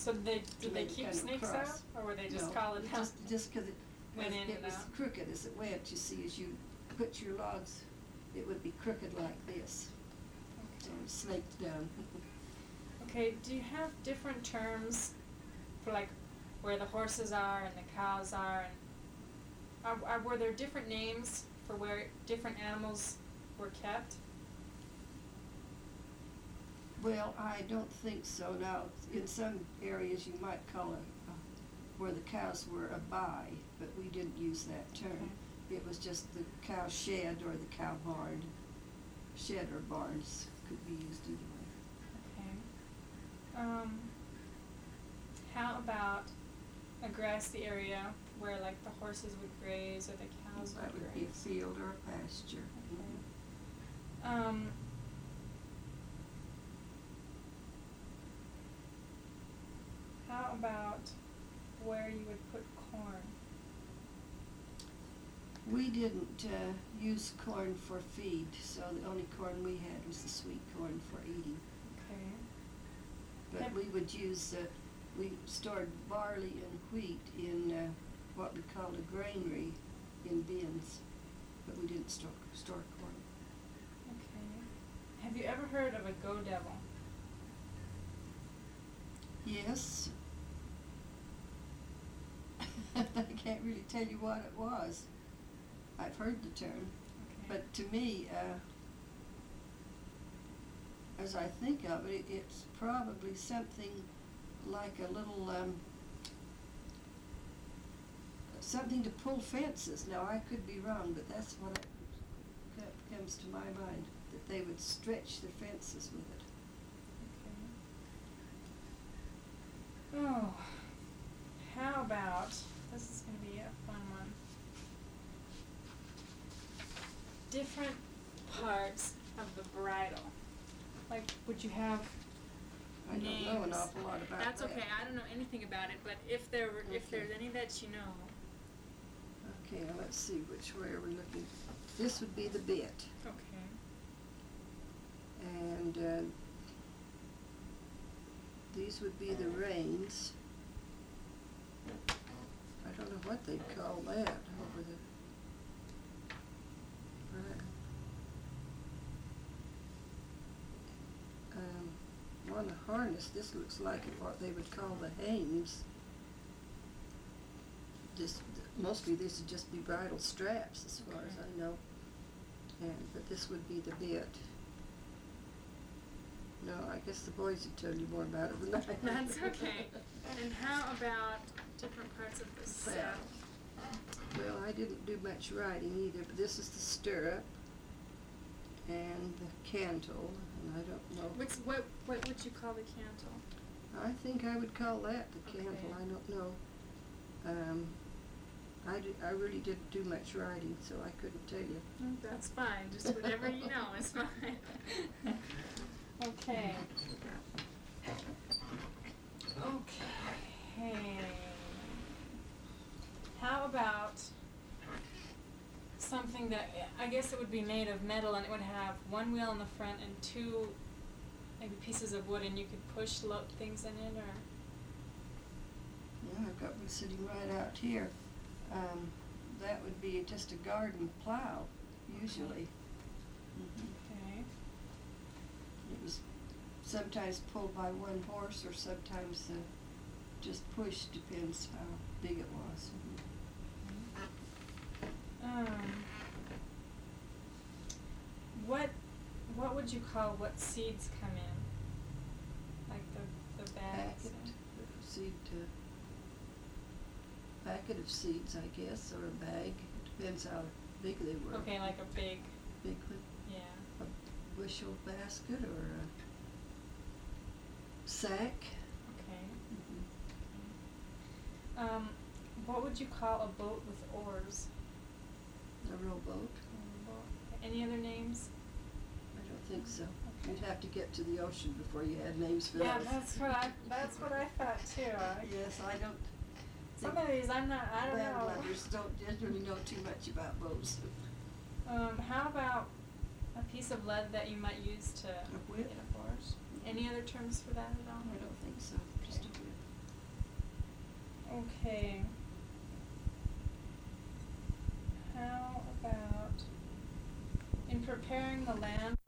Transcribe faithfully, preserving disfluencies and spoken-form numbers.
So did they, did they keep snakes out, or were they just no, call it out? just just because it, Went in it and was out. crooked as it went. You see, as you put your logs, it would be crooked like this, Okay. and snaked down. Okay, do you have different terms for like where the horses are and the cows are, and are, are, were there different names for where different animals were kept? Well, I don't think so. Now, in some areas you might call it uh, where the cows were a by, but we didn't use that term. Okay. It was just the cow shed or the cow barn. Shed or barns could be used either way. Okay. Um, how about a grassy area where like the horses would graze or the cows would That graze? would be a field or a pasture. Okay. Um, how about where you would put corn? We didn't uh, use corn for feed, so the only corn we had was the sweet corn for eating. Okay. But Have- we would use, uh, we stored barley and wheat in uh, what we called a granary in bins, but we didn't store, store corn. Okay. Have you ever heard of a go devil? Yes. I can't really tell you what it was. I've heard the term, Okay. but to me, uh, as I think of it, it's probably something like a little, um, something to pull fences. Now, I could be wrong, but that's what I, that comes to my mind, that they would stretch the fences with it. Okay. Oh, how about, this is going to be a fun one. Different parts of the bridle. Like, would you have I don't names? know an awful lot about That's that. okay. I don't know anything about it, but if there were, if Okay. there's any that you know. Okay, now let's see, which way are we looking? This would be the bit, Okay. and uh, these would be the reins. I don't know what they'd call that over the. Right. Um, on the harness, this looks like what they would call the hames. Just mostly this would just be bridle straps, as far as I know. And but this would be the bit. No, I guess the boys would tell you more about it than I. That's okay. And how about different parts of the saddle? Well, I didn't do much riding either, but this is the stirrup and the cantle, and I don't know. What's, what what would you call the cantle? I think I would call that the cantle. Okay. I don't know. Um, I, did, I really didn't do much riding, so I couldn't tell you. That's fine. Just whatever you know is fine. Okay. Okay. How about something that, I guess it would be made of metal and it would have one wheel in the front and two maybe pieces of wood and you could push lo- things in it, or? Yeah, I've got one sitting right out here. Um, that would be just a garden plow, usually. Mm-hmm. Okay. It was sometimes pulled by one horse or sometimes uh, just pushed, depends how big it was. Um, what what would you call what seeds come in? Like the, the bags? Packet, the seed, uh, packet of seeds, I guess, or a bag. It depends how big they were. Okay, like a big, Big one. yeah. A bushel basket or a sack. Okay. Mm-hmm. Um, what would you call a boat with oars? A rowboat. Any other names? I don't think so. You'd have to get to the ocean before you had names for Yeah, those. that's what I that's what I thought too. I, Yes, I don't. some of these I'm not. I don't know. Landlubbers don't generally know too much about boats. Um, how about a piece of lead that you might use to A whip? hit a horse? Any other terms for that at all? I don't think so. Just a whip. Okay. How about in preparing the land